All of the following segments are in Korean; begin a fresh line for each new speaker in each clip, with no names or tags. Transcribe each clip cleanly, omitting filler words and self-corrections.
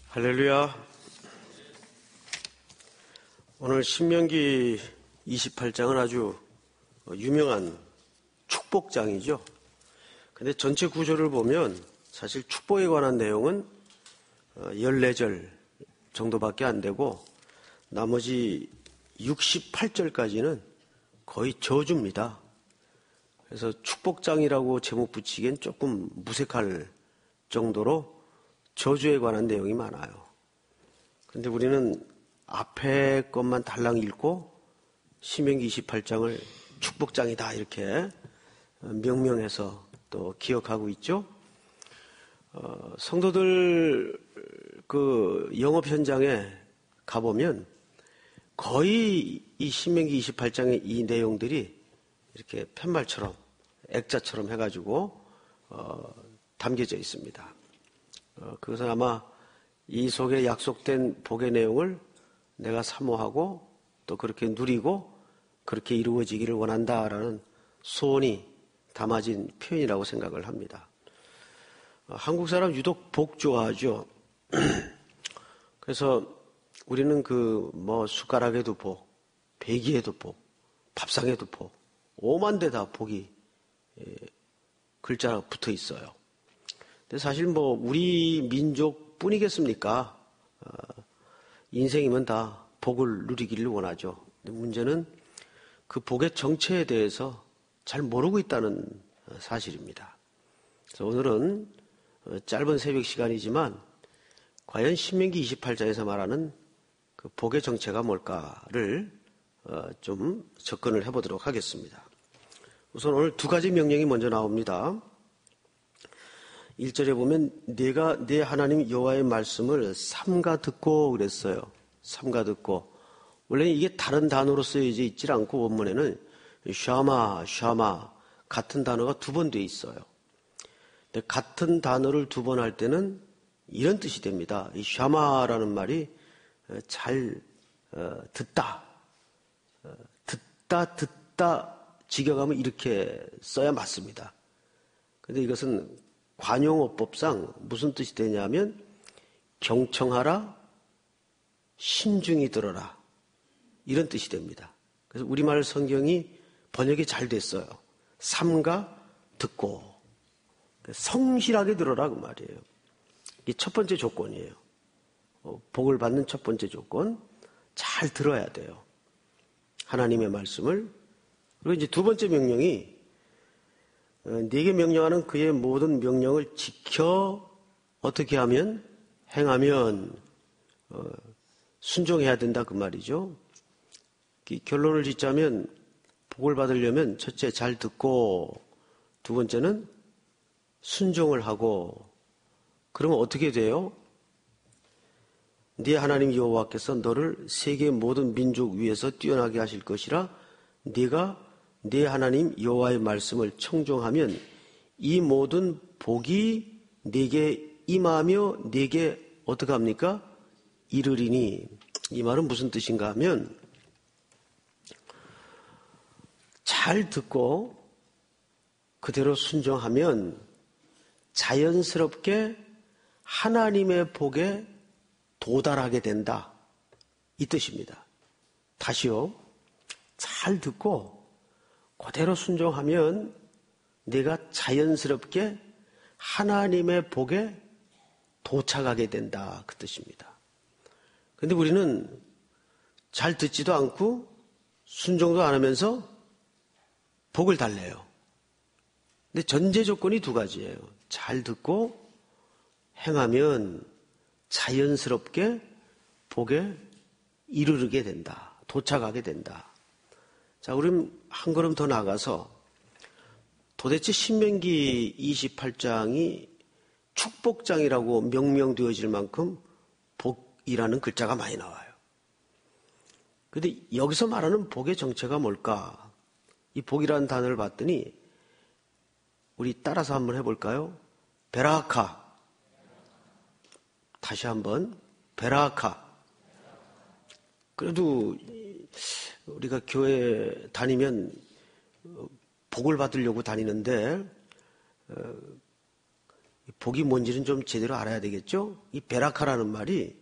할렐루야. 오늘 신명기 28장은 아주 유명한 축복장이죠. 근데 전체 구조를 보면 사실 축복에 관한 내용은 14절 정도밖에 안 되고 나머지 68절까지는 거의 저주입니다. 그래서 축복장이라고 제목 붙이기엔 조금 무색할 정도로 저주에 관한 내용이 많아요. 그런데 우리는 앞에 것만 달랑 읽고 신명기 28장을 축복장이다 이렇게 명명해서 또 기억하고 있죠. 성도들 그 영업 현장에 가보면 거의 이 신명기 28장의 이 내용들이 이렇게 팻말처럼 액자처럼 해가지고 담겨져 있습니다. 그것은 아마 이 속에 약속된 복의 내용을 내가 사모하고 또 그렇게 누리고 그렇게 이루어지기를 원한다라는 소원이 담아진 표현이라고 생각을 합니다. 한국 사람 유독 복 좋아하죠. 그래서 우리는 숟가락에도 복, 배기에도 복, 밥상에도 복, 오만 데 다 복이 글자가 붙어 있어요. 근데 사실 우리 민족 뿐이겠습니까? 인생이면 다 복을 누리기를 원하죠. 근데 문제는 그 복의 정체에 대해서 잘 모르고 있다는 사실입니다. 그래서 오늘은 짧은 새벽 시간이지만 과연 신명기 28장에서 말하는 그 복의 정체가 뭘까를 좀 접근을 해보도록 하겠습니다. 우선 오늘 두 가지 명령이 먼저 나옵니다. 1절에 보면 내가 내 하나님 여호와의 말씀을 삼가 듣고 그랬어요. 삼가 듣고. 원래 이게 다른 단어로 쓰여져 있질 않고 원문에는 샤마, 샤마 같은 단어가 두 번 돼 있어요. 근데 같은 단어를 두 번 할 때는 이런 뜻이 됩니다. 이 샤마라는 말이 잘 듣다. 듣다 직역하면 이렇게 써야 맞습니다. 근데 이것은 관용어법상 무슨 뜻이 되냐면 경청하라, 신중히 들어라 이런 뜻이 됩니다. 그래서 우리말 성경이 번역이 잘 됐어요. 삼가 듣고 성실하게 들어라 그 말이에요. 이게 첫 번째 조건이에요. 복을 받는 첫 번째 조건, 잘 들어야 돼요. 하나님의 말씀을. 그리고 이제 두 번째 명령이 네게 명령하는 그의 모든 명령을 지켜 어떻게 하면 행하면 순종해야 된다 그 말이죠. 결론을 짓자면 복을 받으려면 첫째 잘 듣고 두 번째는 순종을 하고 그러면 어떻게 돼요? 네 하나님 여호와께서 너를 세계 모든 민족 위에서 뛰어나게 하실 것이라 네가 네 하나님 여호와의 말씀을 청종하면 이 모든 복이 네게 임하며 네게 어떻게 합니까? 이르리니. 이 말은 무슨 뜻인가 하면 잘 듣고 그대로 순종하면 자연스럽게 하나님의 복에 도달하게 된다. 이 뜻입니다. 다시요. 잘 듣고 그대로 순종하면 내가 자연스럽게 하나님의 복에 도착하게 된다. 그 뜻입니다. 그런데 우리는 잘 듣지도 않고 순종도 안 하면서 복을 달래요. 근데 전제 조건이 두 가지예요. 잘 듣고 행하면 자연스럽게 복에 이르르게 된다. 도착하게 된다. 자, 우리는 한 걸음 더 나가서 도대체 신명기 28장이 축복장이라고 명명되어질 만큼 복이라는 글자가 많이 나와요. 그런데 여기서 말하는 복의 정체가 뭘까? 이 복이라는 단어를 봤더니 우리 따라서 한번 해볼까요? 베라카. 다시 한번 베라카. 그래도 우리가 교회 다니면 복을 받으려고 다니는데 복이 뭔지는 좀 제대로 알아야 되겠죠? 이 베라카라는 말이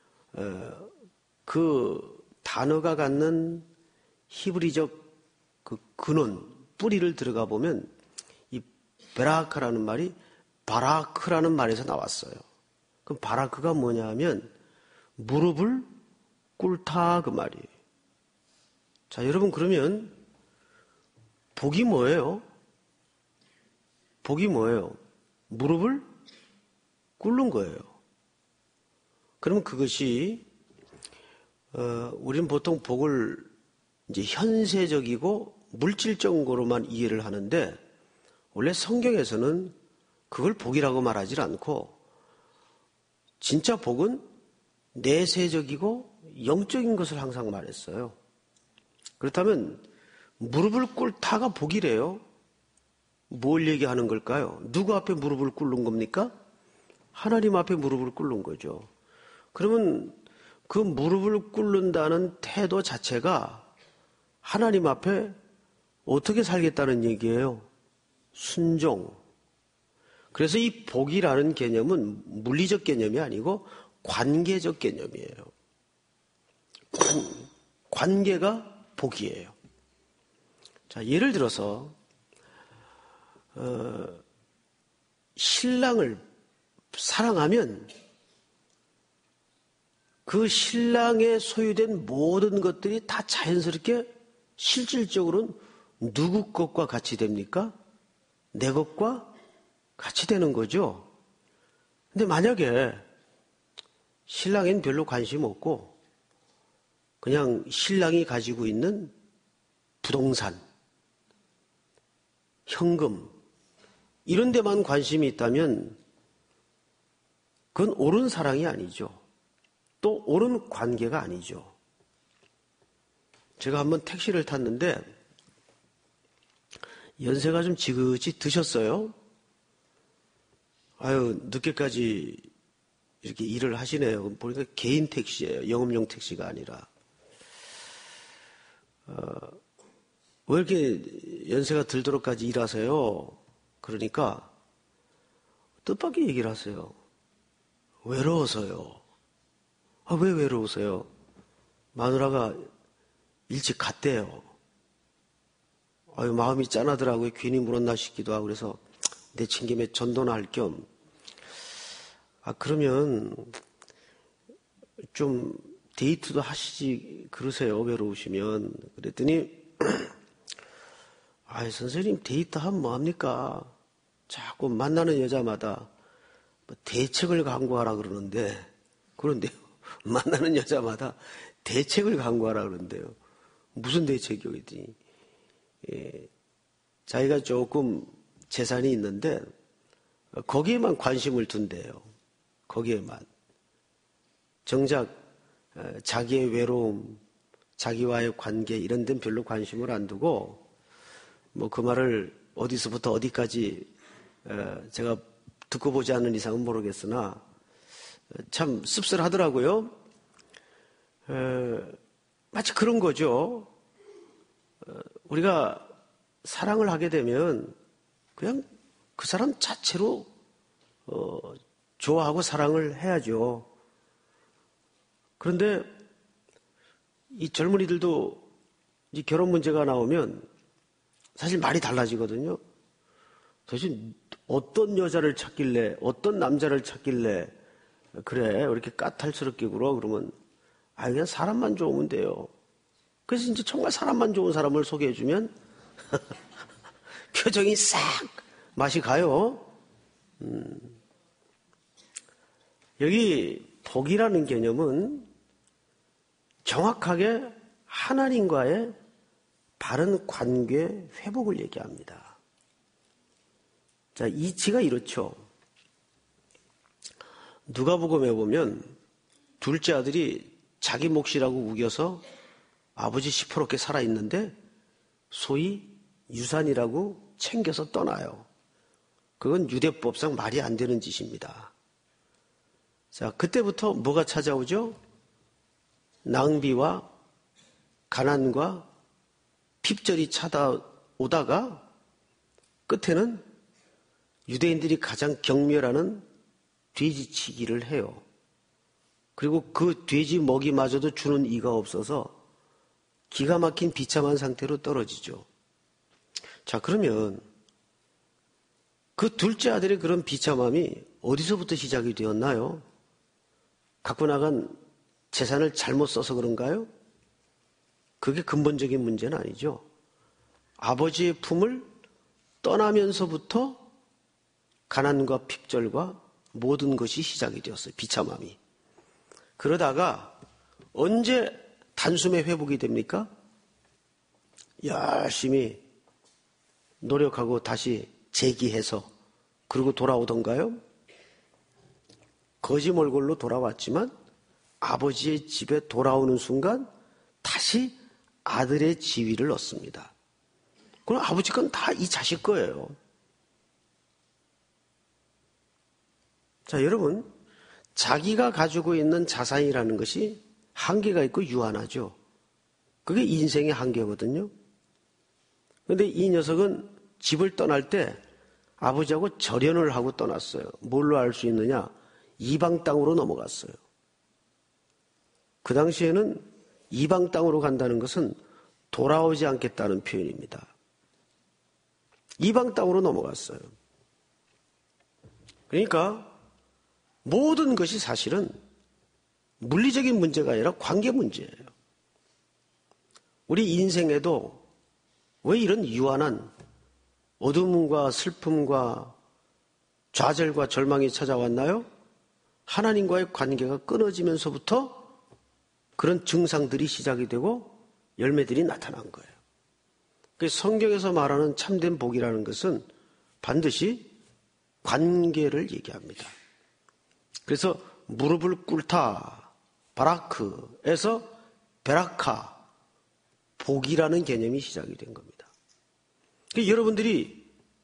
그 단어가 갖는 히브리적 그 근원, 뿌리를 들어가 보면 이 베라카라는 말이 바라크라는 말에서 나왔어요. 그럼 바라크가 뭐냐 하면 무릎을 꿇다 그 말이에요. 자, 여러분 그러면 복이 뭐예요? 복이 뭐예요? 무릎을 꿇는 거예요. 그러면 그것이 우리는 보통 복을 이제 현세적이고 물질적으로만 이해를 하는데 원래 성경에서는 그걸 복이라고 말하지 않고 진짜 복은 내세적이고 영적인 것을 항상 말했어요. 그렇다면 무릎을 꿇다가 복이래요. 뭘 얘기하는 걸까요? 누구 앞에 무릎을 꿇는 겁니까? 하나님 앞에 무릎을 꿇는 거죠. 그러면 그 무릎을 꿇는다는 태도 자체가 하나님 앞에 어떻게 살겠다는 얘기예요? 순종. 그래서 이 복이라는 개념은 물리적 개념이 아니고 관계적 개념이에요. 관계가 복이에요. 자, 예를 들어서 신랑을 사랑하면 그 신랑에 소유된 모든 것들이 다 자연스럽게 실질적으로는 누구 것과 같이 됩니까? 내 것과 같이 되는 거죠. 근데 만약에 신랑에는 별로 관심 없고 그냥 신랑이 가지고 있는 부동산, 현금 이런 데만 관심이 있다면 그건 옳은 사랑이 아니죠. 또 옳은 관계가 아니죠. 제가 한번 택시를 탔는데 연세가 좀 지긋이 드셨어요. 아유, 늦게까지 이렇게 일을 하시네요. 보니까 개인 택시예요. 영업용 택시가 아니라. 왜 이렇게 연세가 들도록까지 일하세요? 그러니까 뜻밖의 얘기를 하세요. 외로워서요. 아, 왜 외로우세요? 마누라가 일찍 갔대요. 아유, 마음이 짠하더라고요. 괜히 물었나 싶기도 하고 그래서 내친 김에 전도나 할 겸. 아, 그러면 좀 데이트도 하시지 그러세요. 외로우시면. 그랬더니 아, 선생님 데이트하면 뭐합니까? 자꾸 만나는 여자마다 뭐 대책을 강구하라 그러는데요. 만나는 여자마다 대책을 강구하라 그러는데요. 무슨 대책이요? 그랬더니 자기가 조금 재산이 있는데 거기에만 관심을 둔대요. 거기에만. 정작 자기의 외로움, 자기와의 관계 이런 데는 별로 관심을 안 두고 뭐 그 말을 어디서부터 어디까지 제가 듣고 보지 않는 이상은 모르겠으나 참 씁쓸하더라고요. 마치 그런 거죠. 우리가 사랑을 하게 되면 그냥 그 사람 자체로 좋아하고 사랑을 해야죠. 그런데 이 젊은이들도 이 결혼 문제가 나오면 사실 말이 달라지거든요. 도대체 어떤 여자를 찾길래, 어떤 남자를 찾길래 그래 이렇게 까탈스럽게 굴어? 그러면 아, 그냥 사람만 좋으면 돼요. 그래서 이제 정말 사람만 좋은 사람을 소개해주면 표정이 싹 맛이 가요. 여기 복이라는 개념은 정확하게 하나님과의 바른 관계 회복을 얘기합니다. 자, 이치가 이렇죠. 누가복음에 보면 둘째 아들이 자기 몫이라고 우겨서 아버지 시퍼렇게 살아있는데 소위 유산이라고 챙겨서 떠나요. 그건 유대법상 말이 안 되는 짓입니다. 자, 그때부터 뭐가 찾아오죠? 낭비와 가난과 핍절이 찾아오다가 끝에는 유대인들이 가장 경멸하는 돼지치기를 해요. 그리고 그 돼지 먹이마저도 주는 이가 없어서 기가 막힌 비참한 상태로 떨어지죠. 자, 그러면 그 둘째 아들의 그런 비참함이 어디서부터 시작이 되었나요? 갖고 나간 재산을 잘못 써서 그런가요? 그게 근본적인 문제는 아니죠. 아버지의 품을 떠나면서부터 가난과 핍절과 모든 것이 시작이 되었어요. 비참함이. 그러다가 언제 단숨에 회복이 됩니까? 열심히 노력하고 다시 재기해서 그리고 돌아오던가요? 거지몰골로 돌아왔지만 아버지의 집에 돌아오는 순간 다시 아들의 지위를 얻습니다. 그럼 아버지 건 다 이 자식 거예요. 자, 여러분, 자기가 가지고 있는 자산이라는 것이 한계가 있고 유한하죠. 그게 인생의 한계거든요. 그런데 이 녀석은 집을 떠날 때 아버지하고 절연을 하고 떠났어요. 뭘로 알 수 있느냐? 이방 땅으로 넘어갔어요. 그 당시에는 이방 땅으로 간다는 것은 돌아오지 않겠다는 표현입니다. 이방 땅으로 넘어갔어요. 그러니까 모든 것이 사실은 물리적인 문제가 아니라 관계 문제예요. 우리 인생에도 왜 이런 유한한 어둠과 슬픔과 좌절과 절망이 찾아왔나요? 하나님과의 관계가 끊어지면서부터 그런 증상들이 시작이 되고 열매들이 나타난 거예요. 성경에서 말하는 참된 복이라는 것은 반드시 관계를 얘기합니다. 그래서 무릎을 꿇다, 바라크에서 베라카, 복이라는 개념이 시작이 된 겁니다. 여러분들이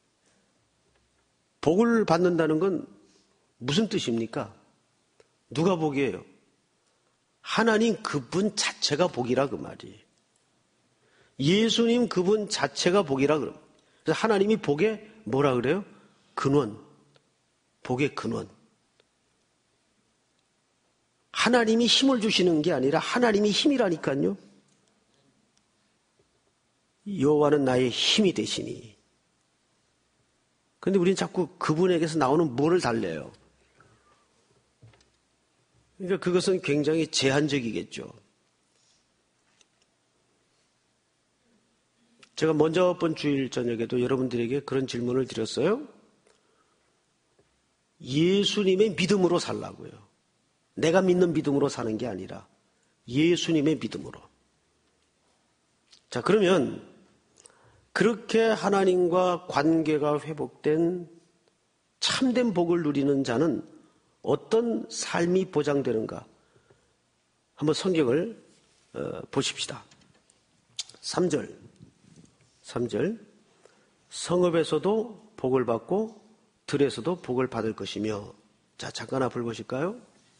복을 받는다는 건 무슨 뜻입니까? 누가 복이에요? 하나님 그분 자체가 복이라 그 말이에요. 예수님 그분 자체가 복이라 그럽니다. 그래서 하나님이 복의 뭐라 그래요? 근원. 복의 근원. 하나님이 힘을 주시는 게 아니라 하나님이 힘이라니까요. 여호와는 나의 힘이 되시니. 그런데 우리는 자꾸 그분에게서 나오는 뭐를 달래요? 그러니까 그것은 굉장히 제한적이겠죠. 제가 먼저 번 주일 저녁에도 여러분들에게 그런 질문을 드렸어요. 예수님의 믿음으로 살라고요. 내가 믿는 믿음으로 사는 게 아니라 예수님의 믿음으로. 자, 그러면 그렇게 하나님과 관계가 회복된 참된 복을 누리는 자는 어떤 삶이 보장되는가? 한번 성경을 보십시다. 3절. 성읍에서도 복을 받고 들에서도 복을 받을 것이며. 자, 잠깐 앞을 보실까요?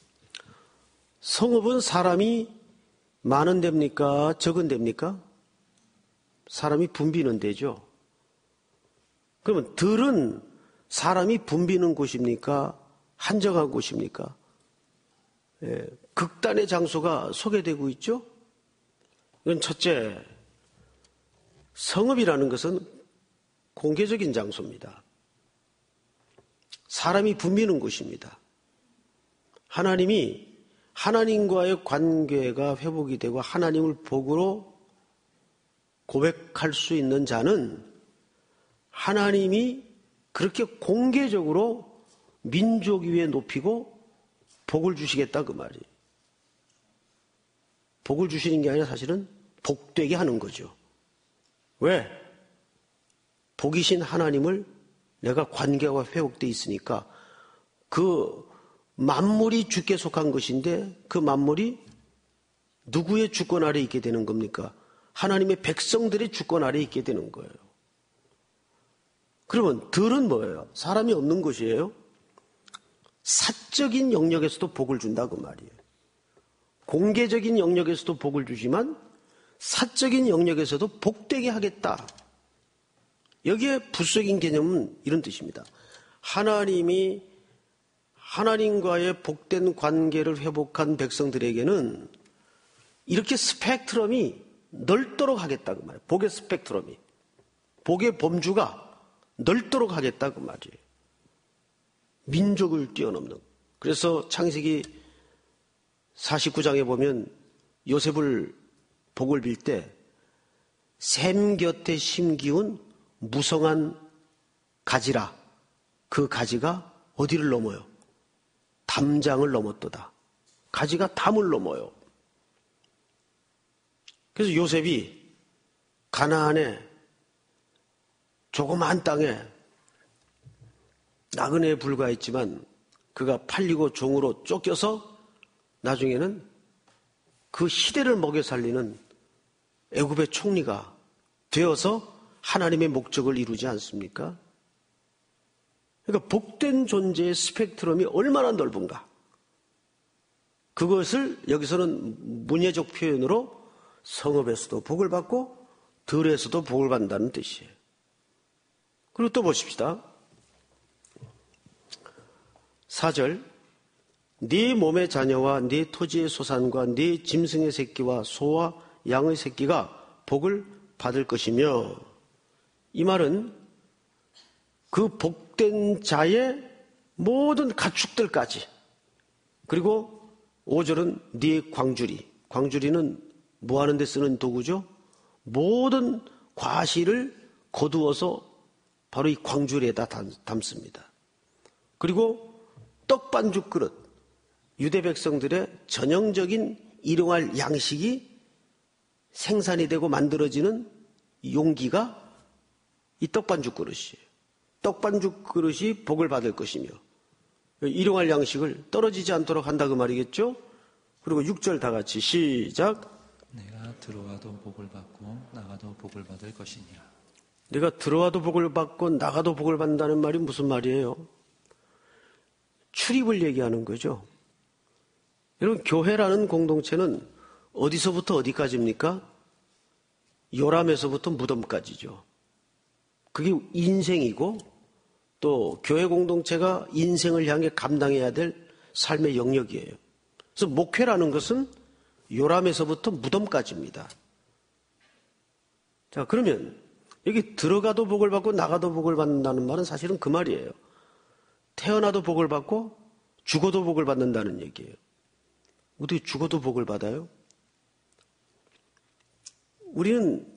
성읍은 사람이 많은 데입니까? 적은 데입니까? 사람이 붐비는 데죠. 그러면 들은 사람이 붐비는 곳입니까? 한적한 곳입니까? 예, 극단의 장소가 소개되고 있죠. 이건 첫째, 성읍이라는 것은 공개적인 장소입니다. 사람이 붐비는 곳입니다. 하나님이 하나님과의 관계가 회복이 되고 하나님을 복으로 고백할 수 있는 자는 하나님이 그렇게 공개적으로 민족 위에 높이고 복을 주시겠다 그 말이에요. 복을 주시는 게 아니라 사실은 복되게 하는 거죠. 왜? 복이신 하나님을 내가 관계가 회복되어 있으니까 그 만물이 주께 속한 것인데 그 만물이 누구의 주권 아래에 있게 되는 겁니까? 하나님의 백성들의 주권 아래에 있게 되는 거예요. 그러면 들은 뭐예요? 사람이 없는 것이에요. 사적인 영역에서도 복을 준다 그 말이에요. 공개적인 영역에서도 복을 주지만 사적인 영역에서도 복되게 하겠다. 여기에 부수적인 개념은 이런 뜻입니다. 하나님이 하나님과의 복된 관계를 회복한 백성들에게는 이렇게 스펙트럼이 넓도록 하겠다 그 말이에요. 복의 스펙트럼이. 복의 범주가 넓도록 하겠다 그 말이에요. 민족을 뛰어넘는. 그래서 창세기 49장에 보면 요셉을 복을 빌 때 샘 곁에 심기운 무성한 가지라. 그 가지가 어디를 넘어요? 담장을 넘었도다. 가지가 담을 넘어요. 그래서 요셉이 가나안에 조그마한 땅에 나그네에 불과했지만 그가 팔리고 종으로 쫓겨서 나중에는 그 시대를 먹여 살리는 애굽의 총리가 되어서 하나님의 목적을 이루지 않습니까? 그러니까 복된 존재의 스펙트럼이 얼마나 넓은가. 그것을 여기서는 문예적 표현으로 성읍에서도 복을 받고 들에서도 복을 받는다는 뜻이에요. 그리고 또 보십시다. 4절 네 몸의 자녀와 네 토지의 소산과 네 짐승의 새끼와 소와 양의 새끼가 복을 받을 것이며 이 말은 그 복된 자의 모든 가축들까지 그리고 5절은 네 광주리 광주리는 뭐 하는 데 쓰는 도구죠? 모든 과실을 거두어서 바로 이 광주리에다 담습니다. 그리고 떡반죽 그릇 유대 백성들의 전형적인 일용할 양식이 생산이 되고 만들어지는 용기가 이 떡반죽 그릇이에요. 떡반죽 그릇이 복을 받을 것이며 일용할 양식을 떨어지지 않도록 한다 그 말이겠죠? 그리고 6절 다 같이 시작.
내가 들어와도 복을 받고 나가도 복을 받을 것이냐.
내가 들어와도 복을 받고 나가도 복을 받는다는 말이 무슨 말이에요? 출입을 얘기하는 거죠. 여러분 교회라는 공동체는 어디서부터 어디까지입니까? 요람에서부터 무덤까지죠. 그게 인생이고 또 교회 공동체가 인생을 향해 감당해야 될 삶의 영역이에요. 그래서 목회라는 것은 요람에서부터 무덤까지입니다. 자, 그러면 여기 들어가도 복을 받고 나가도 복을 받는다는 말은 사실은 그 말이에요. 태어나도 복을 받고 죽어도 복을 받는다는 얘기예요. 어떻게 죽어도 복을 받아요? 우리는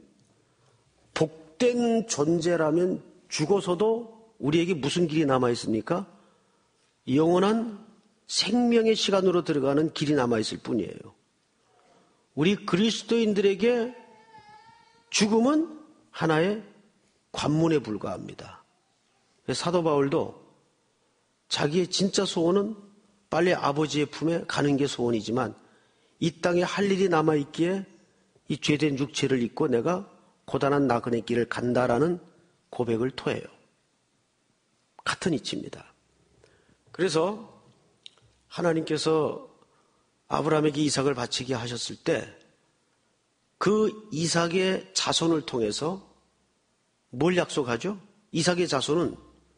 복된 존재라면 죽어서도 우리에게 무슨 길이 남아있습니까? 영원한 생명의 시간으로 들어가는 길이 남아있을 뿐이에요. 우리 그리스도인들에게 죽음은 하나의 관문에 불과합니다. 사도 바울도 자기의 진짜 소원은 빨리 아버지의 품에 가는 게 소원이지만 이 땅에 할 일이 남아있기에 이 죄된 육체를 입고 내가 고단한 나그네 길을 간다라는 고백을 토해요. 같은 이치입니다. 그래서 하나님께서 아브라함에게 이삭을 바치게 하셨을 때 그 이삭의 자손을 통해서 뭘 약속하죠? 이삭의 자손은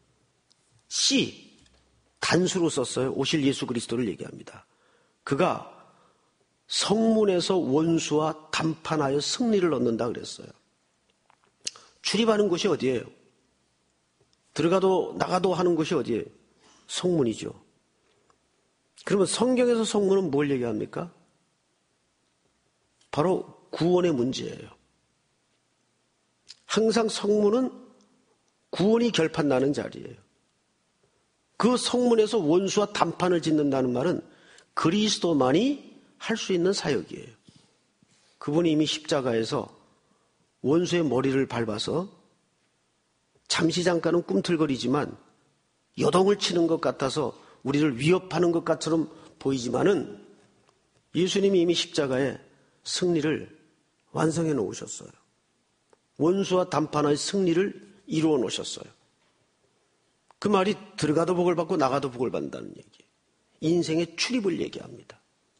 씨, 단수로 썼어요. 오실 예수 그리스도를 얘기합니다. 그가 성문에서 원수와 담판하여 승리를 얻는다 그랬어요. 출입하는 곳이 어디예요? 들어가도 나가도 하는 곳이 어디예요? 성문이죠. 그러면 성경에서 성문은 뭘 얘기합니까? 바로 구원의 문제예요. 항상 성문은 구원이 결판나는 자리예요. 그 성문에서 원수와 담판을 짓는다는 말은 그리스도만이 할 수 있는 사역이에요. 그분이 이미 십자가에서 원수의 머리를 밟아서 잠시 잠깐은 꿈틀거리지만 여동을 치는 것 같아서 우리를 위협하는 것처럼 보이지만은 예수님이 이미 십자가에 승리를 완성해 놓으셨어요. 원수와 담판의 승리를 이루어 놓으셨어요. 그 말이 들어가도 복을 받고 나가도 복을 받는다는 얘기예요. 인생의 출입을 얘기합니다.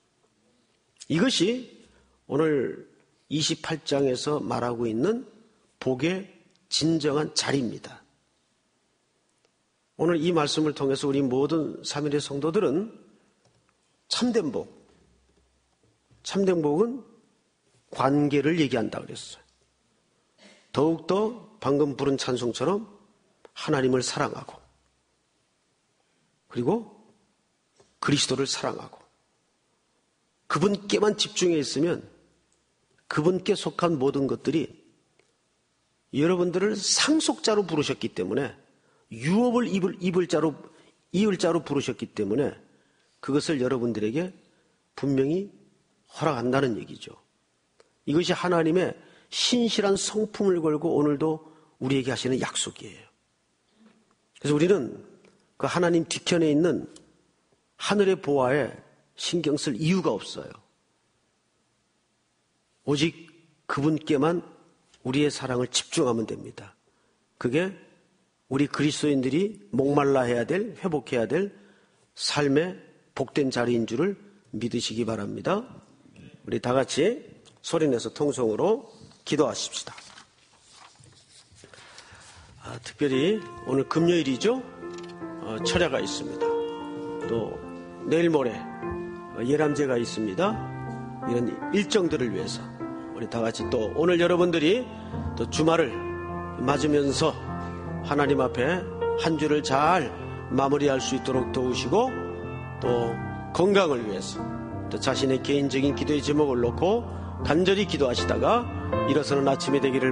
이것이 오늘 28장에서 말하고 있는 복의 진정한 자리입니다. 오늘 이 말씀을 통해서 우리 모든 삼일의 성도들은 참된 복은 관계를 얘기한다 그랬어요. 더욱더 방금 부른 찬송처럼 하나님을 사랑하고 그리고 그리스도를 사랑하고 그분께만 집중해 있으면 그분께 속한 모든 것들이 여러분들을 상속자로 부르셨기 때문에 유업을 이을 자로 부르셨기 때문에 그것을 여러분들에게 분명히 허락한다는 얘기죠. 이것이 하나님의 신실한 성품을 걸고 오늘도 우리에게 하시는 약속이에요. 그래서 우리는 그 하나님 뒤편에 있는 하늘의 보화에 신경 쓸 이유가 없어요. 오직 그분께만 우리의 사랑을 집중하면 됩니다. 그게 우리 그리스도인들이 목말라 해야 될, 회복해야 될 삶의 복된 자리인 줄을 믿으시기 바랍니다. 우리 다 같이 소리내서 통성으로 기도하십시다. 특별히 오늘 금요일이죠. 철야가 있습니다. 또 내일 모레 예람제가 있습니다. 이런 일정들을 위해서 우리 다 같이 또 오늘 여러분들이 또 주말을 맞으면서 하나님 앞에 한 주를 잘 마무리할 수 있도록 도우시고 또 건강을 위해서 또 자신의 개인적인 기도의 제목을 놓고 간절히 기도하시다가 일어서는 아침이 되기를